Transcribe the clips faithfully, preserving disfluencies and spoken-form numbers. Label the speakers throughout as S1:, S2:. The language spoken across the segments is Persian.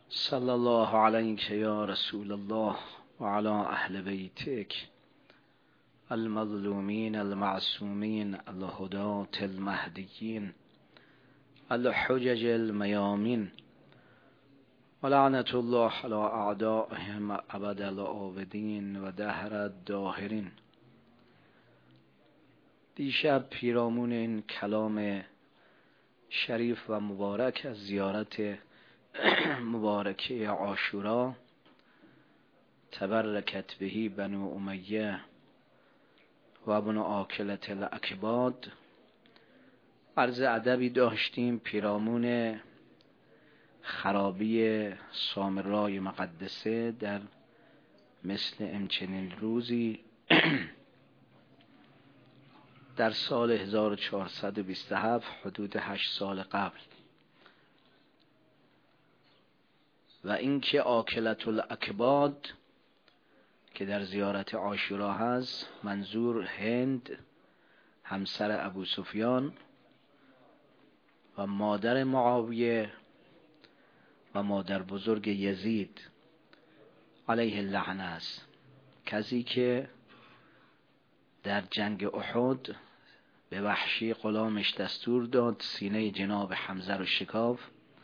S1: صلی الله علیک یا رسول الله و علی اهل بیتک المظلومین المعصومین الهداة المهدیین الحجج المیامین و لعنت الله علی اعدائهم ابد الآبدین و دهر الداهرین. دیشب پیرامون این کلام شریف و مبارک از زیارت مبارکه عاشورا تبرکت بهی بنو امیه و ابن آکلة الاکباد عرض ادبی داشتیم پیرامون خرابی سامرای مقدسه در مثل امچنین روزی در سال هزار و چهارصد و بیست و هفت، حدود هشت سال قبل، و اینکه آکلة الاکباد که در زیارت عاشورا هست منظور هند همسر ابو سفیان و مادر معاویه و مادر بزرگ یزید علیه اللعنه است، کسی که در جنگ احد به وحشی غلامش دستور داد سینه جناب حمزه رو شکاف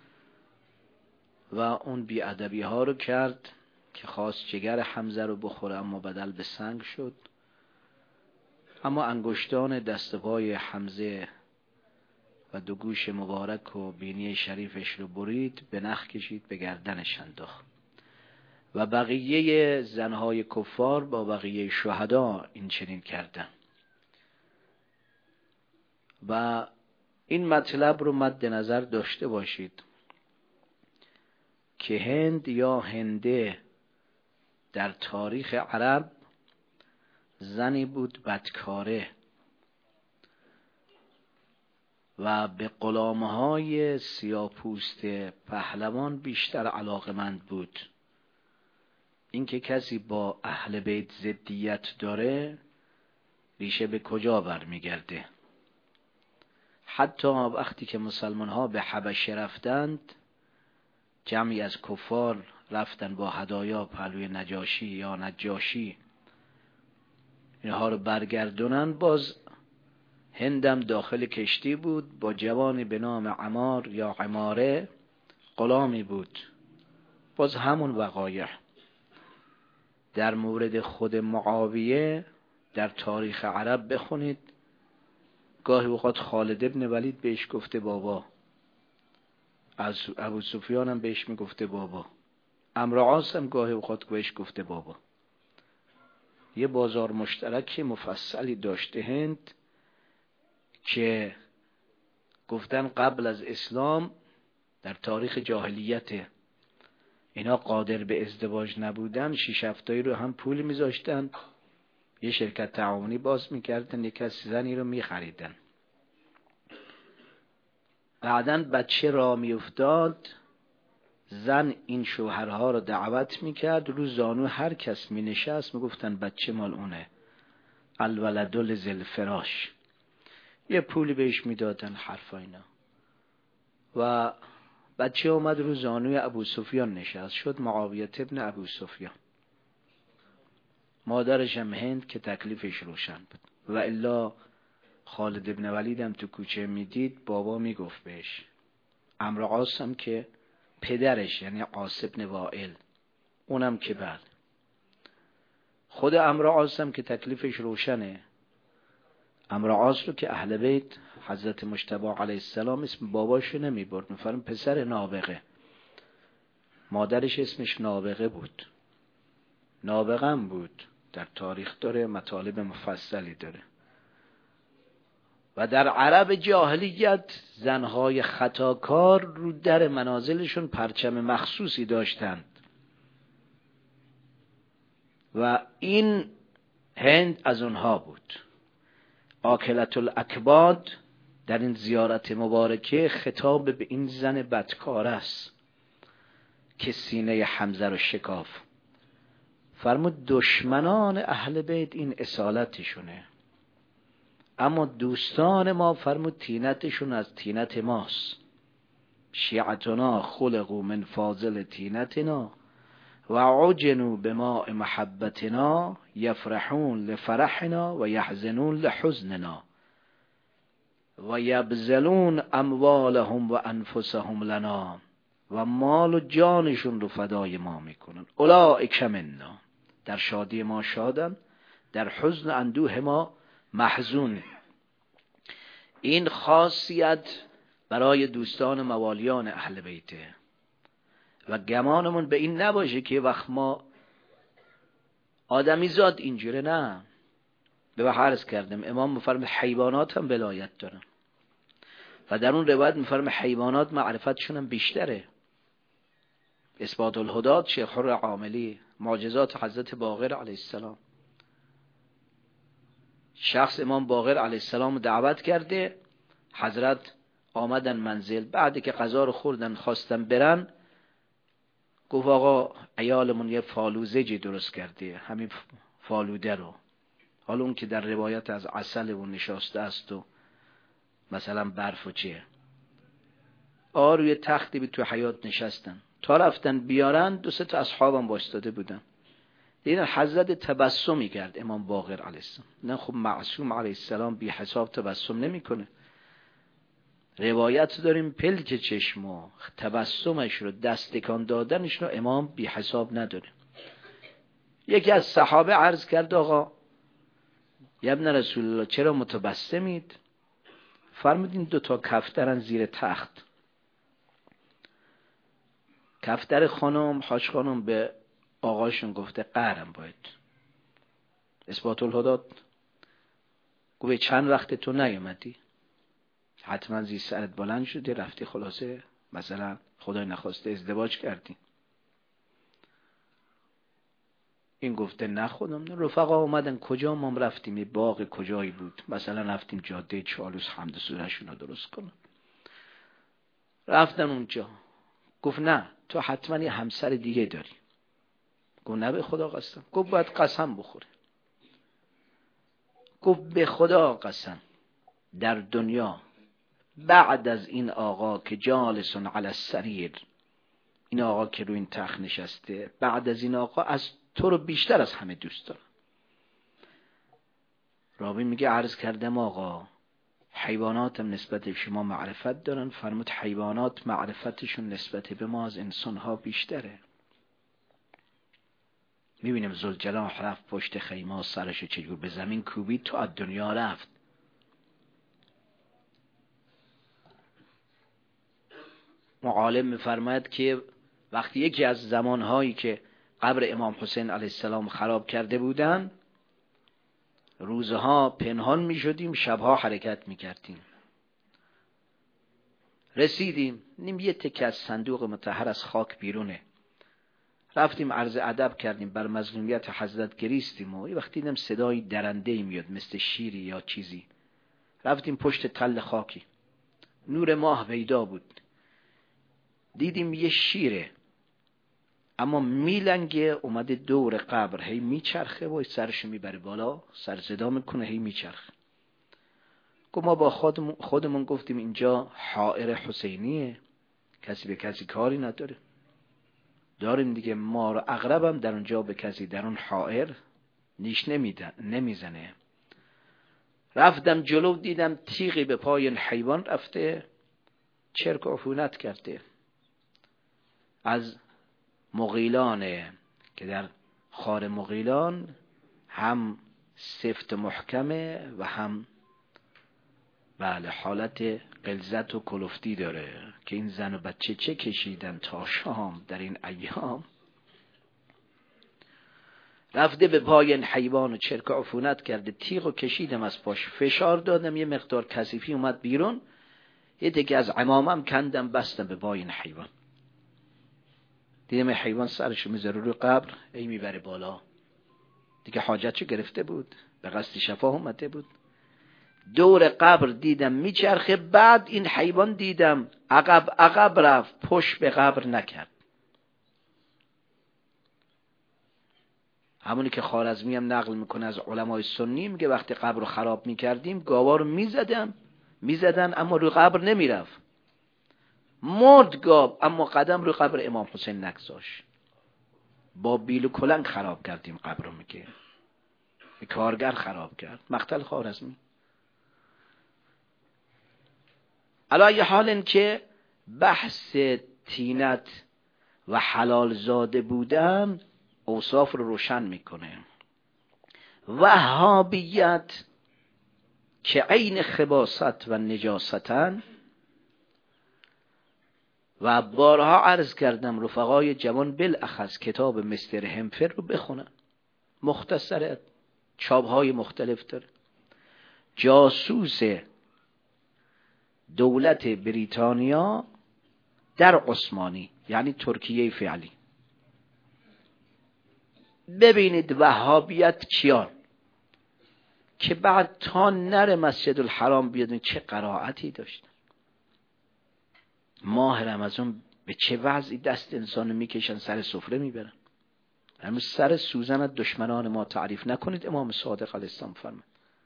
S1: و اون بی‌ادبی ها رو کرد که خواست جگر حمزه رو بخوره اما بدل به سنگ شد، اما انگشتان دست پای حمزه و دو گوش مبارک و بینی شریفش رو برید، به نخ کشید، به گردنش انداخت و بقیه زنهای کفار با بقیه شهدا این چنین کردن. و این مطلب رو مد نظر داشته باشید که هند یا هنده در تاریخ عرب زنی بود بدکاره و به غلامهای سیاه‌پوست پهلوان بیشتر علاقمند بود. اینکه کسی با اهل بیت ضدیت داره ریشه به کجا برمیگرده؟ حتی وقتی که مسلمان ها به حبشه رفتند، جمعی از کفار رفتن با هدایا پهلوی نجاشی یا نجاشی اینها رو برگردونن، باز هندم داخل کشتی بود با جوانی به نام عمار یا عماره، غلامی بود. باز همون وقایع در مورد خود معاویه در تاریخ عرب بخونید، گاهی اوقات خالد ابن ولید بهش گفته بابا، از ابو سفیان هم بهش میگفته بابا، عمرو عاص هم گاهی اوقات بهش گفته بابا. یه بازار مشترک مفصلی داشته هند که گفتن قبل از اسلام در تاریخ جاهلیت اینا قادر به ازدواج نبودن، شیش هفتایی رو هم پول میذاشتن، یه شرکت تعاونی باز میکردن، یک کسی زنی رو میخریدن، بعدن بچه را میافتاد، زن این شوهرها رو دعوت میکرد، رو زانو هر کس مینشست میگفتن بچه مال اونه، الولد لذل فراش، یه پولی بهش میدادن، حرفا اینا. و بچه اومد رو زانوی ابو سفیان نشست، شد معاویه ابن ابو سفیان. مادرش هم هند که تکلیفش روشن بود، و الا خالد ابن ولید هم تو کوچه میدید بابا میگفت بهش. عمرو عاص هم که پدرش یعنی عاص ابن وائل اونم که بعد خود عمرو عاص هم که تکلیفش روشنه. عمرو عاص رو که اهل بیت حضرت مجتبی علیه السلام اسم باباشو نمیبرد، میفرم پسر نابغه، مادرش اسمش نابغه بود، نابغم بود، در تاریخ داره، مطالب مفصلی داره. و در عرب جاهلیت زنهای خطاکار رو در منازلشون پرچم مخصوصی داشتند و این هند از اونها بود. آکلة الاکباد در این زیارت مبارکه خطاب به این زن بدکار است که سینه حمزه رو شکاف. فرمود دشمنان اهل بیت این اصالتشونه، اما دوستان ما فرمود تینتشون از تینت ماست. شیعتنا خلقوا من فاضل تینتنا و عجنوا بماء محبتنا یفرحون لفرحنا و یحزنون لحزننا و یبذلون اموالهم و انفسهم لنا و مال و جانشون رو فدای ما میکنن. اولئک منا، در شادی ما شادن، در حزن اندوه ما محزون. این خاصیت برای دوستان موالیان اهل بیته و گمانمون به این نباشه که وقت ما آدمی زاد اینجوره. نه، به وقت عرض کردم امام میفرمه حیوانات هم ولایت دارن و در اون روایت میفرمه حیوانات معرفتشون هم بیشتره. اثبات الهدات شیخ حر عاملی، معجزات حضرت باقر علیه السلام. شخص امام باقر علیه السلام دعوت کرده، حضرت آمدن منزل، بعد که غذا رو خوردن خواستن برن، گفت آقا عیالمون یه فالوزجی درست کرده، همین فالوده رو، حالا اون که در روایت از عسل و نشاسته است و مثلا برف و چیه، آ روی تختی بی تو حیات نشستن، تا رفتن بیارن دو سه تا اصحابم بایستاده بودن، دیدن حضرت تبسمی کرد امام باقر علیه السلام. نه خب معصوم علیه السلام بی حساب تبسم نمی کنه. روایت داریم پلک چشمو تبسمش رو دستکان دادنش رو امام بی حساب نداره. یکی از صحابه عرض کرد آقا یا ابن رسول الله چرا متبسمید؟ فرمودین دو تا کفترن زیر تخت. کفتر خانم حاج خانم به آقاشون گفته قهرم باید. اثبات الهدات گوه چند وقت تو نیومدی؟ حتما زی سرت بلند شده رفتی خلاصه مثلا خدای نخواسته ازدواج کردی. این گفته نه خودم نه. رفقا اومدن کجا؟ ما رفتیم باغ کجایی بود، مثلا رفتیم جاده چالوس حمد سورهشون رو درست کنن. رفتن اونجا، گفت نه تو حتما یه همسر دیگه داری. گفت نه به خدا قسم. گفت باید قسم بخوره. گفت به خدا قسم در دنیا بعد از این آقا که جالسون علی السریر، این آقا که رو این تخت نشسته، بعد از این آقا از تو رو بیشتر از همه دوست دارم. راوی میگه عرض کردم آقا حیوانات هم نسبت به شما معرفت دارن؟ فرمود حیوانات معرفتشون نسبت به ما از انسانها بیشتره. میبینیم ذوالجلال رفت پشت خیمه سرش چجور به زمین کوبید تو از دنیا رفت. معالم میفرماید که وقتی یکی از زمانهایی که قبر امام حسین علیه السلام خراب کرده بودن، روزها پنهان می شدیم، شبها حرکت می کردیم. رسیدیم نیم یه تکه از صندوق مطهر از خاک بیرونه، رفتیم عرض ادب کردیم، بر مظلومیت حضرت گریستیم و یه وقتی دیدم صدای درنده میاد مثل شیری یا چیزی، رفتیم پشت تل خاکی، نور ماه پیدا بود، دیدیم یه شیره اما میلنگه اومده دور قبر، هی میچرخه و سرشو میبره بالا، سر صدا میکنه هی میچرخه. گفت ما با خودمون, خودمون گفتیم اینجا حائر حسینیه، کسی به کسی کاری نداره، داریم دیگه ما رو اغربم در اونجا به کسی در اون حائر نیش نمیزنه. رفتم جلو دیدم تیغی به پای حیوان رفته، چرک و عفونت کرده. از مغیلانه که در خار مغیلان هم سفت محکمه و هم بله حالت غلظت و کلفتی داره که این زن و بچه چه کشیدن تا شام در این ایام. رفته به پای این حیوان و چرک و عفونت کرده، تیغ و کشیدم از پاش، فشار دادم، یه مقدار کثیفی اومد بیرون، یه دیگه از عمامم کندم بستم به پای این حیوان. دیدم حیوان سرشو میذاره روی قبر، ای میبره بالا، دیگه حاجتشو گرفته بود، به قصد شفا اومده بود. دور قبر دیدم میچرخه، بعد این حیوان دیدم عقب عقب رفت، پشت به قبر نکرد. همونی که خوارزمی هم نقل میکنه از علمای سنی، میگه وقتی قبر رو خراب میکردیم گاوا رو میزدن میزدن اما روی قبر نمیرفت. مرد گاو اما قدم رو قبر امام حسین نگذاشت. با بیل و کلنگ خراب کردیم قبر رو، میگه کارگر خراب کرد. مقتل خوارزمی. علی حال این که بحث تینت و حلال زاده بودن اوصاف رو روشن میکنه. وهابیت که عین خباثت و نجاستن، و بارها عرض کردم رفقای جوان بالاخص کتاب مستر همفر رو بخونن، مختصره، چاپ‌های مختلف داره. جاسوس دولت بریتانیا در عثمانی، یعنی ترکیه فعلی. ببینید وهابیت کیان که بعد تا نره مسجد الحرام بیادن چه قرائتی داشتن. ماه رمضان به چه وضعی دست انسانو میکشن سر سفره میبرن. همون سر سوزن دشمنان ما تعریف نکنید. امام صادق علیه السلام فرمود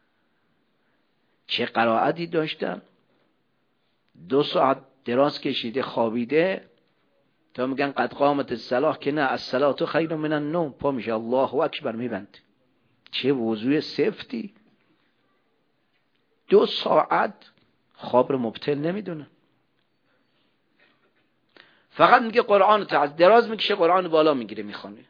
S1: چه قرائتی داشتن. دو ساعت دراز کشیده خوابیده تا میگن قد قامت الصلاة که نه الصلاة خیر من النوم، پا میشه الله اکبر میبند. چه وضوع سفتی. دو ساعت خواب رو مبتل نمیدونه. فقط میگه قرآن تا از دراز میکشه قرآن بالا میگیره میخونه.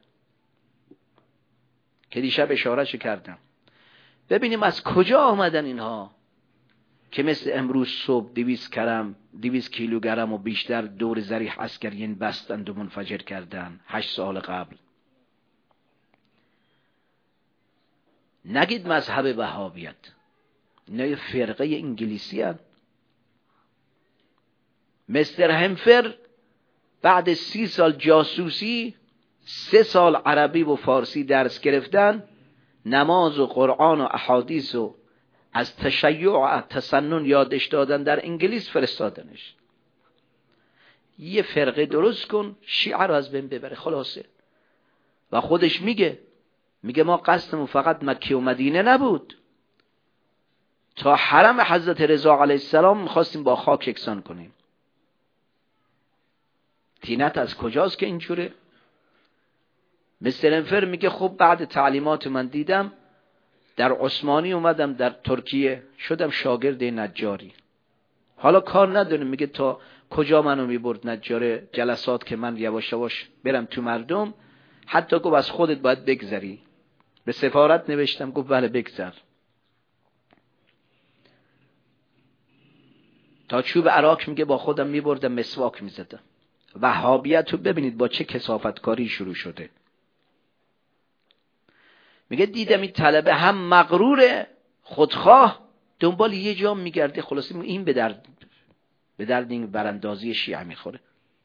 S1: که دیشب اشارهشو کردم. ببینیم از کجا آمدن اینها که مثل امروز صبح دویست گرم دویست کیلوگرم و بیشتر دور ذریح عسکریین بستند و منفجر کردن هشت سال قبل. نگید مذهب وهابیت، اینا یه فرقه انگلیسی هست. مستر همفر بعد سی سال جاسوسی، سه سال عربی و فارسی درس گرفتن، نماز و قرآن و احادیث و از تشیع و تسنن یادش دادن، در انگلیس فرستادنش. یه فرقه درست کن شیعه رو از بین ببره خلاصه. و خودش میگه میگه ما قصدمون فقط مکه و مدینه نبود، تا حرم حضرت رضا علیه السلام میخواستیم با خاک یکسان کنیم. تینت از کجاست که اینجوره؟ مستر همفر میگه خب بعد تعلیمات من دیدم در عثمانی اومدم در ترکیه شدم شاگرد نجاری. حالا کار نداریم میگه تا کجا منو میبرد نجار جلسات که من یواش یواش برم تو مردم. حتی گفت از خودت باید بگذری. به سفارت نوشتم گفت بله بگذر. تا چوب عراق میگه با خودم میبردم مسواک میزدم. وهابیت رو ببینید با چه کثافتکاری شروع شده. میگه دیدم این طلبه هم مغرور خودخواه دنبال یه جام میگرده، خلاصی این به درد به درد این براندازی شیعه میخوره.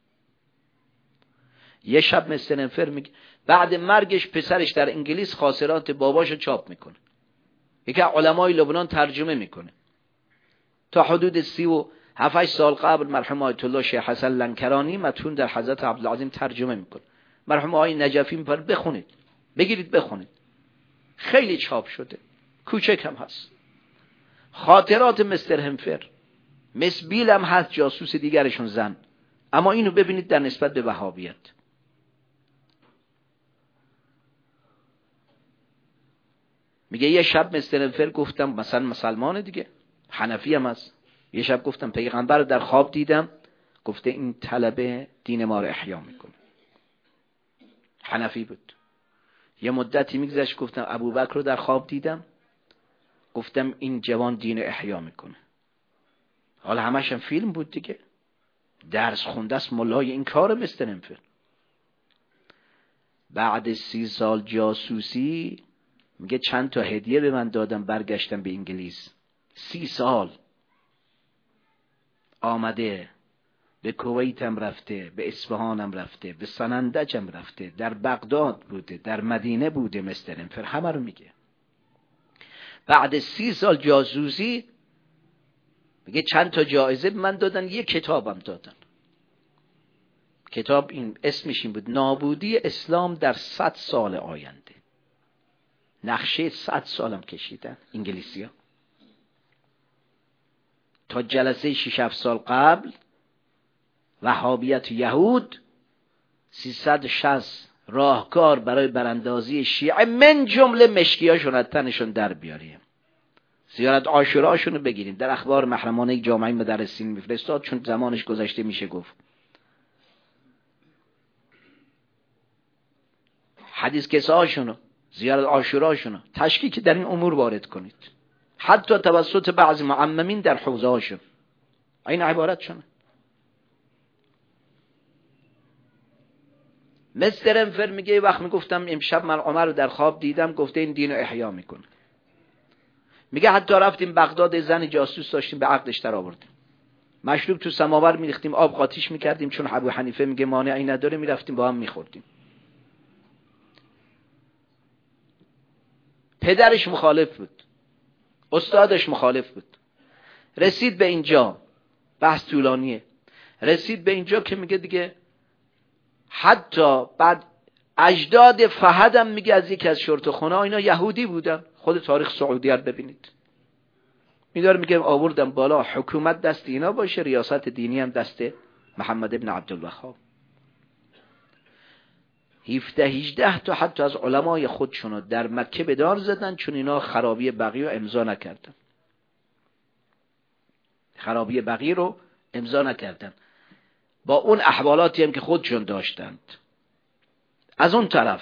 S1: یه شب مستر همفر میگه بعد مرگش پسرش در انگلیس خاطرات باباشو چاپ میکنه، یکی از علمای لبنان ترجمه میکنه. تا حدود سی و هفت سال قبل مرحوم آیت الله شیخ حسن لنکرانی متون در حضرت عبدالعظیم ترجمه میکنه. مرحوم آقای نجفی میپره بخونید، بگیرید بخونید. خیلی چاپ شده، کوچک هم هست. خاطرات مستر همفر. مس بیل هم هست، جاسوس دیگرشون زن. اما اینو ببینید در نسبت به وهابیت. میگه یه شب مستر همفر گفتم، مثلا مسلمانه دیگه، حنفی هم هست، یه شب گفتم پیغمبر در خواب دیدم گفته این طلبه دین ما رو احیا میکنه. حنفی بود. یه مدتی میگذشت گفتم ابوبکر رو در خواب دیدم گفتم این جوان دین احیا میکنه. حالا همش هم فیلم بود دیگه، درس خونده است ملای این کار مستر همفر. بعد سی سال جاسوسی میگه چند تا هدیه به من دادم برگشتم به انگلیس. سی سال آمده، به کویتم رفته، به اصفهانم رفته، به سنندجم رفته، در بغداد بوده، در مدینه بوده. مستر همفر همه رو میگه. بعد سی سال جاسوسی میگه چند تا جایزه من دادن، یه کتابم دادن. کتاب این اسمش این بود، نابودی اسلام در صد سال آینده. نقشه صد سالم کشیدن انگلیسی ها. تا جلسه شش هفت سال قبل وهابیت یهود سیصد و شصت راهکار برای براندازی شیعه من جمله مشکیاشون از تنشون در بیاریم. زیارت عاشوراشون رو بگیریم. در اخبار محرمانه جامعه مدرسین میفرستاد، چون زمانش گذشته میشه گفت. حدیث کساشون رو، زیارت عاشوراشون رو تشکیک در این امور وارد کنید، حتی توسط بعضی معممین در حوزه هاشون. این عبارت شونه. مستر انفر میگه وقت میگفتم امشب من عمر رو در خواب دیدم، گفته این دین رو احیا میکنه. میگه حتی رفتیم بغداد، زن جاسوس داشتیم به عقدش در آوردیم، مشروب تو سماور میریختیم، آب قاطیش میکردیم، چون ابو حنیفه میگه مانعی نداره، میرفتیم با هم میخوردیم. پدرش مخالف بود، استادش مخالف بود. رسید به اینجا، بحث طولانیه، رسید به اینجا که میگه دیگه حتی بعد اجداد فهدم میگه از یکی از شرطخونا اینا یهودی بودن. خود تاریخ سعودی رو ببینید. میدار میگه آوردم بالا حکومت دست اینا باشه، ریاست دینی هم دست محمد ابن عبدالوهاب. هفده هجده تا حتی از علمای خودشونو در مکه به دار زدن، چون اینا خرابی بقیه رو امضا نکردن. خرابی بقیه رو امضا نکردن با اون احوالاتی هم که خودشون داشتند. از اون طرف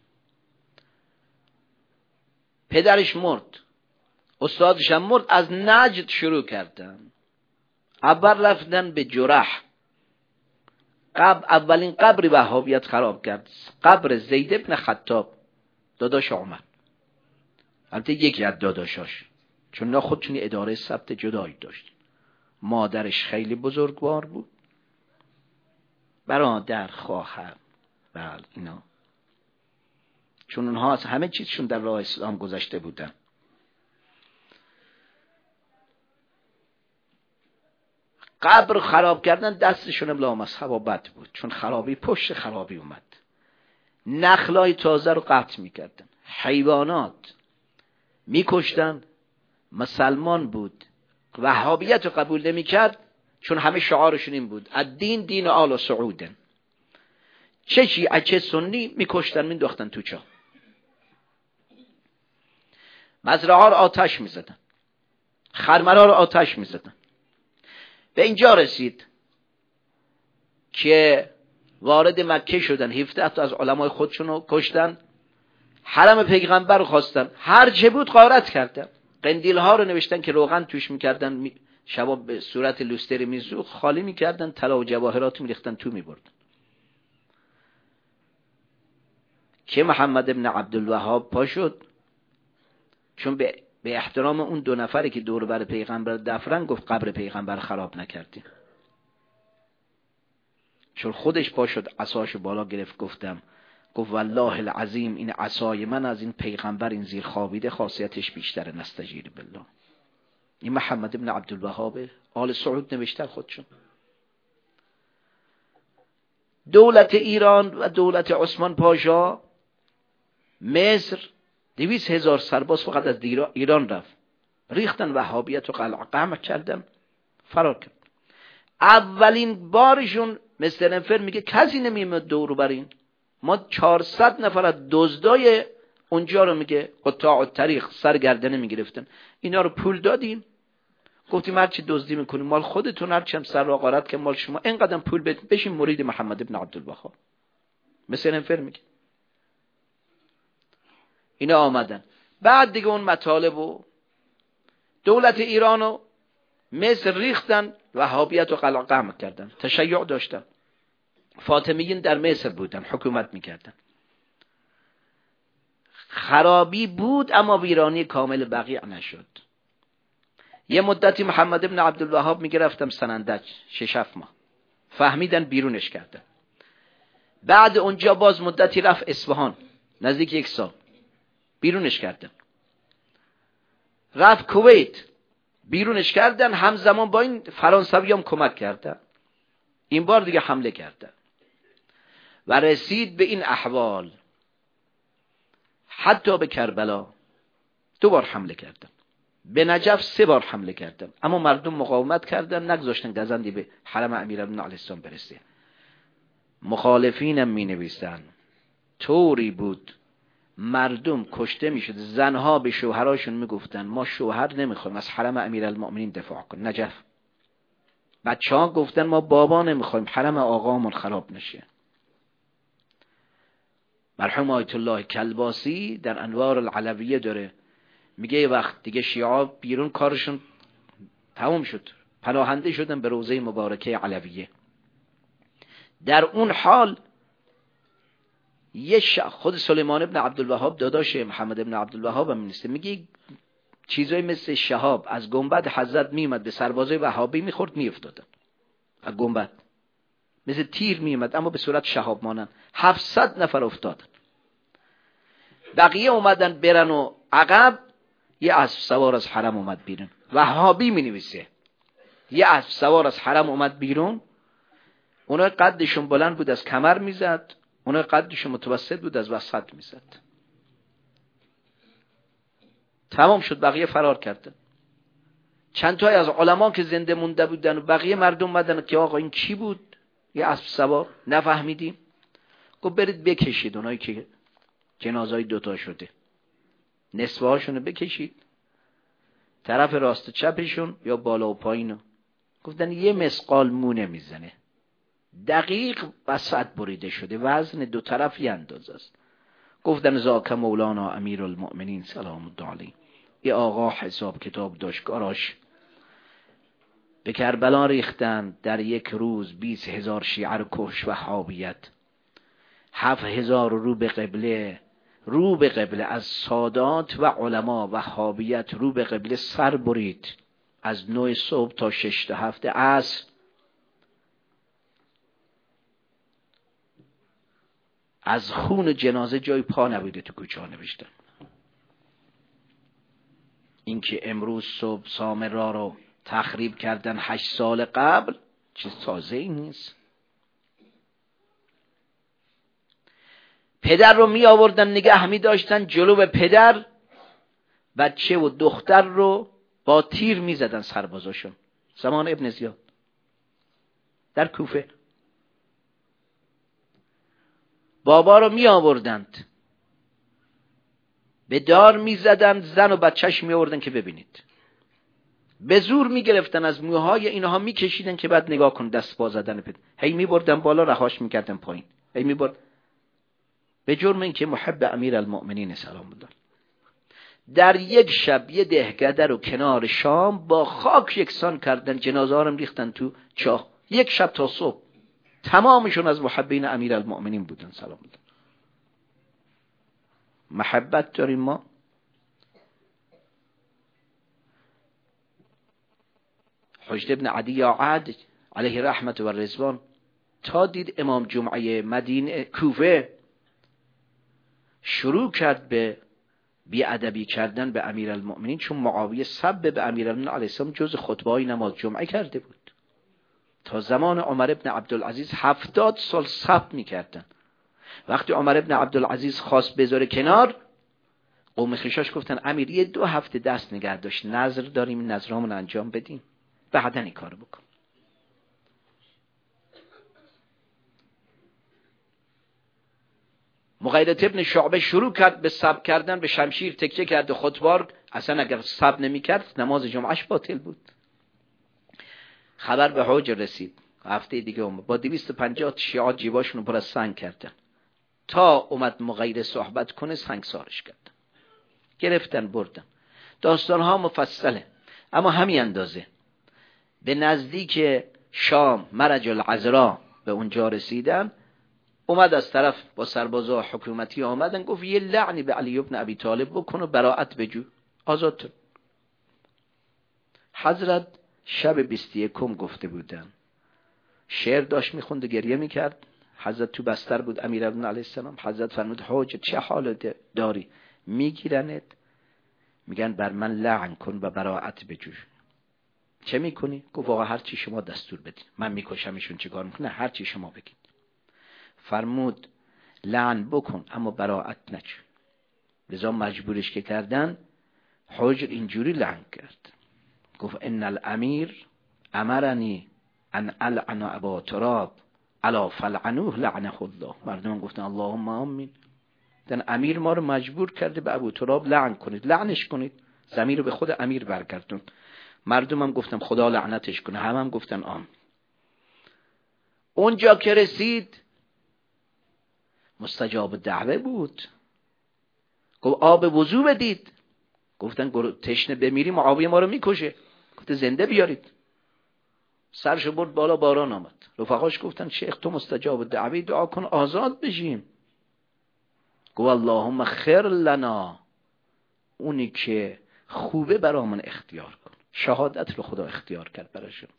S1: پدرش مرد، استادش هم مرد، از نجد شروع کردن. اول رفتن به جرح، قبل اولین قبر وهابیت خراب کرد، قبر زید ابن خطاب، داداش عمر. البته یکی از داداشاش، چون نه خودشون اداره ثبت جدایی داشت. مادرش خیلی بزرگوار بود، برادر، خواهر، بله اینا، چون اونها از همه چیزشون در راه اسلام گذشته بودن. قبر خراب کردن دستشون لامصحب بد بود، چون خرابی پشت خرابی اومد. نخلای تازه رو قطع میکردن، حیوانات میکشتن. مسلمان بود وهابیت رو قبول نمیکرد، چون همه شعارشون این بود الدین دین آل سعودن. چه شیعه چه سنی میکشتن، مینداختن تو چاه. مزرعه رو آتش میزدن، خرمرا رو آتش میزدن. به اینجا رسید که وارد مکه شدن، هفده تا از علمای خودشون رو کشتن، حرم پیغمبر رو خواستن، هر چه بود غارت کردن. قندیل ها رو نوشتن که روغن توش میکردن، شبا به صورت لوستر میسوخت، خالی میکردن، طلا و جواهرات میریختن تو میبردن. که محمد ابن عبدالوهاب پا شد، چون به به احترام اون دو نفری که دور بر پیغمبر دفرن، گفت قبر پیغمبر خراب نکردیم. چون خودش پا شد عصاشو بالا گرفت، گفتم گفت والله العظیم این عصای من از این پیغمبر این زیر خوابیده، خاصیتش بیشتره، نستجیر بالله. این محمد ابن عبدالوهاب آل سعود نوشتر خودشون. دولت ایران و دولت عثمان پاشا مصر دویست هزار سرباز فقط از ایران رفت، ریختن وهابیت و قلقم کردن، فرار کرد. اولین بارشون مستر انفر میگه کسی نمیمد دورو بر این، ما چهارصد نفر از دزدای اونجا رو میگه قطاع الطریق سرگردنه میگرفتن، اینا رو پول دادیم، گفتیم هر چی دزدی میکنیم مال خودتون، هر چی هم سر را غارت که مال شما، اینقدر پول بدید بشین مرید محمد ابن عبدالوهاب. مستر انفر میگه اینا آمدن. بعد دیگه اون مطالب و دولت ایران و مصر ریختن، وهابیت و قلقم کردن، تشیع داشتن. فاطمیین در مصر بودن، حکومت میکردن. خرابی بود اما ویرانی کامل بقیع نشد. یه مدتی محمد ابن عبدالوهاب میگه رفتم سنندج شش هفت ماه، فهمیدن بیرونش کردن. بعد اونجا باز مدتی رفت اصفهان، نزدیک یک سال، بیرونش کردن. رفت کویت، بیرونش کردن. همزمان با این فرانسوی هم کمک کردن. این بار دیگه حمله کردن و رسید به این احوال، حتی به کربلا دو بار حمله کردن. به نجف سه بار حمله کردن، اما مردم مقاومت کردن، نگذاشتن گزندی به حرم امیرالمومنین علیه السلام برسه. مخالفینم می نویسن طوری بود مردم کشته می شد، زنها به شوهراشون می گفتن ما شوهر نمیخوایم، از حرم امیرالمومنین دفاع کن. نجف بچه ها گفتن ما بابا نمیخوایم، حرم آقامون خراب نشه. مرحوم آیت الله کلباسی در انوار العلویه داره میگه یه وقت دیگه شیعه بیرون کارشون تمام شد، پناهنده شدن به روضه مبارکه علویه. در اون حال یه ش... خود سلیمان ابن عبدالوهاب داداش محمد ابن عبدالوهاب هم نیسته، میگه چیزایی مثل شهاب از گنبد حضرت میومد به سربازای وهابی میخورد میافتادن، از گنبد مثل تیر میومد اما به صورت شهاب مانند. هفتصد نفر افتادن، بقیه اومدن برن و عقب یه اسب سوار از حرم اومد بیرون. وهابی می نویسه یه اسب سوار از حرم اومد بیرون، اونها قدشون بلند بود از کمر میزد، اونها قدشون متوسط بود از وسط میزد. تمام شد، بقیه فرار کردن. چند تای از علما که زنده مونده بودن و بقیه مردم مدن که آقا این کی بود یه اسب سوار، نفهمیدیم. گفت برید بکشید اونایی که جنازهای دوتا شده، نصفه هاشونو بکشید طرف راست چپشون یا بالا و پایینو. گفتن یه مسقال مونه میزنه، دقیق وسط بریده شده، وزن دو طرف یه اندازه است. گفتن زاک مولانا امیرالمؤمنین سلام الله علیه. یه آقا حساب کتاب داشت کاراش. به کربلا ریختن در یک روز بیس هزار شیعه رو کش وهابیت، هفت هزار رو به قبله، رو به قبله از سادات و علما وهابیت رو به قبله سر برید، از نه صبح تا شش تا هفت عصر. از خون جنازه جای پا نبوده تو کوچه ها نوشتن. اینکه امروز صبح سامرا رو تخریب کردن هشت سال قبل چیز تازه ای نیست. پدر رو می آوردن نگه می داشتن، جلو به پدر بچه و دختر رو با تیر می زدن سربازاشون. زمان ابن زیاد در کوفه. بابا رو می آوردند به دار می زدن، زن و بچهش می آوردن که ببینید. به زور می گرفتن از موهای اینها می کشیدن که بعد نگاه کن دست با زدن پدر. هی می بردن بالا رهاش می کردن پایین، هی می برد به جرم اینکه محب امیرالمؤمنین سلام الله. در یک شب یه دهکده رو کنار شام با خاک یکسان کردن، جنازه ها رو ریختن تو چاه، یک شب تا صبح. تمامشون از محبین امیرالمؤمنین بودن سلام الله. محبت داریم ما. حجر ابن عدی عاد علیه رحمت و رضوان تا دید امام جمعه مدینه کوفه شروع کرد به بی‌ادبی کردن به امیرالمؤمنین، چون معاویه سب به امیرالمؤمنین علیه السلام جز خطبه‌های نماز جمعه کرده بود. تا زمان عمر ابن عبدالعزیز هفتاد سال سب می‌کردن. وقتی عمر ابن عبدالعزیز خواست بذاره کنار، قوم خویشاش گفتن امیر یه دو هفته دست نگه داشت، نظر داریم نظرامون انجام بدیم، بعدن این کارو بکن. مغیرة ابن شعبه شروع کرد به سب کردن، به شمشیر تکیه کرد و خطبار. اصلا اگر سب نمی کرد نماز جمعهش باطل بود. خبر به حجر رسید، هفته دیگه اومد با دویست و پنجاه شیعه جیباشون پر از سنگ کردن. تا اومد مغیره صحبت کنه سنگسارش کردن، گرفتن بردن. داستانها مفصله اما همین اندازه. به نزدیک شام مرج العذراء به اونجا رسیدن، اومد از طرف با سربازا حکومتی آمدن، گفت یه لعنی به علی ابن ابی طالب بکن و براءت بجو، آزاد تو. حضرت شب بیست و یکم گفته بودن، شعر داشت میخوند و گریه میکرد. حضرت تو بستر بود امیرالمؤمنین علیه السلام. حضرت فرمود حاج چه حالت داری؟ میگیرنت میگن بر من لعن کن و براءت بجو. چه میکنی؟ گفت آقا هر چی شما دستور بدین، من میکشمشون، چیکار میکنه؟ هر چی شما بگید. فرمود لعن بکن اما براءت نچ. لذا مجبورش که کردن حجر اینجوری لعن کرد، گفت ان الامیر امرنی ان العن ابا تراب الا فلعنوه لعنه الله. مردم گفتن اللهم آمین. دن امیر ما رو مجبور کرده به ابو تراب لعن کنید، لعنش کنید. ضمیر رو به خود امیر برگردون. مردم هم گفتن خدا لعنتش کنه، هم هم گفتن آمین. اونجا که رسید مستجاب دعوه بود، گفت آب وضو بدید. گفتن تشنه بمیری معاویه ما رو میکشه. گفت زنده بیارید. سرشو برد بالا، باران آمد. رفقاش گفتن شیخ تو مستجاب دعوی، دعا کن آزاد بشیم. گفت اللهم خیر لنا، اونی که خوبه برامون اختیار کن. شهادت رو خدا اختیار کرد براشون.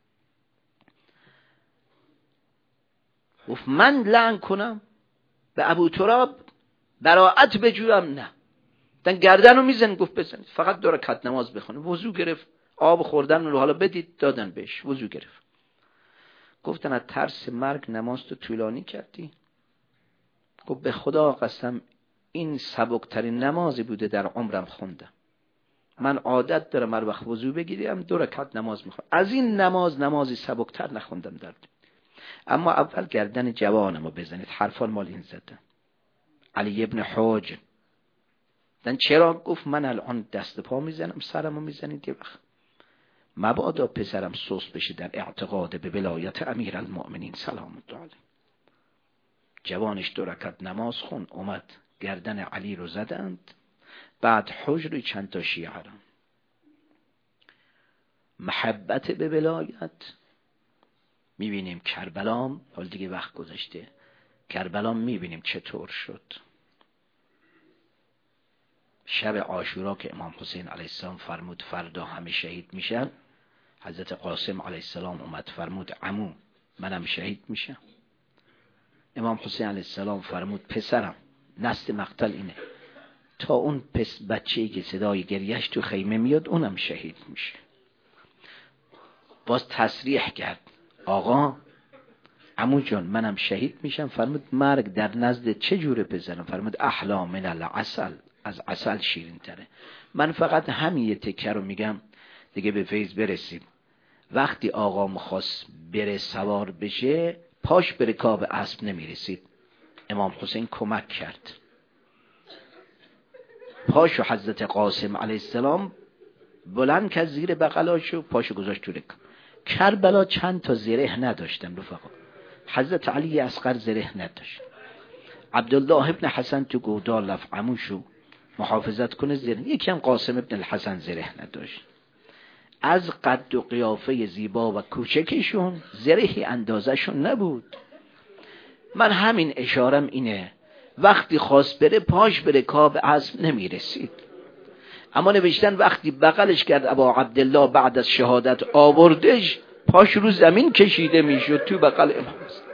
S1: گفت من لعن کنم به ابو تراب، براءت بجویم؟ نه. دن گردن رو میزن. گفت بزنید، فقط دو رکعت نماز بخونه. وضو گرفت، آب خوردن رو حالا بدید، دادن بهش، وضو گرفت. گفتن از ترس مرگ نماز تو طولانی کردی؟ گفت به خدا قسم این سبکترین نمازی بوده در عمرم خوندم. من عادت دارم هر وقت وضو بگیرم دو رکعت نماز میخونم، از این نماز نمازی سبکتر نخوندم در دنیا. اما اول گردن جوانمو بزنید. حرفان مال این زدن. علی ابن حجر دن چرا؟ گفت من الان دست پا میزنم، سرمو میزنید یه وقت مبادا پسرم سوس بشه در اعتقاد به ولایت امیر المؤمنین سلام الله علیه. جوانش دو رکعت نماز خون، اومد گردن علی رو زدند. بعد حجری چند تا شیعه را. محبت به ولایت میبینیم کربلا، حال دیگه وقت گذشته، کربلا میبینیم چطور شد. شب عاشورا که امام حسین علیه السلام فرمود فردا همه شهید میشن، حضرت قاسم علیه السلام اومد فرمود عمو منم شهید میشم. امام حسین علیه السلام فرمود پسرم نسل مقتل اینه، تا اون پس بچه‌ای که صدای گریهش تو خیمه میاد اونم شهید میشه. باز تصریح کرد آقا عمو جان منم شهید میشم. فرمود مرگ در نزد چه جوره بزنم؟ فرمود احلا من العسل، از عسل شیرین تره. من فقط همین یه تکه رو میگم دیگه به فیض برسیم. وقتی آقا مخواست بره سوار بشه پاش به رکاب اسب نمیرسید، امام حسین کمک کرد. پاشو حضرت قاسم علیه السلام بلند که زیر بغلاشو پاشو گذاشت تو رکاب. کربلا چند تا زره نداشتن رفقا. حضرت علی اصغر زره نداشت. عبدالله ابن حسن تو گودال رفت عموشو محافظت کنه زره. یکی هم قاسم ابن الحسن زره نداشت. از قد و قیافه زیبا و کوچکشون زرهی اندازشون نبود. من همین اشارم اینه وقتی خواست بره پاش به رکاب اسب نمیرسید. اما نوشتن وقتی بغلش کرد ابا عبدالله بعد از شهادت آوردش پاش رو زمین کشیده میشد تو بغل امام.